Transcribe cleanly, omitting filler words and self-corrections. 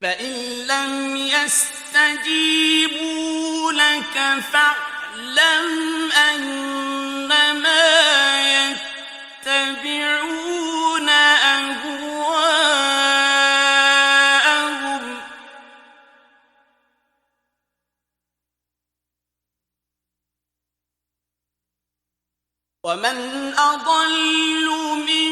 فإن لم يستجيبوا لك فاعلم أنما يتبعون أهواءهم ومن أضل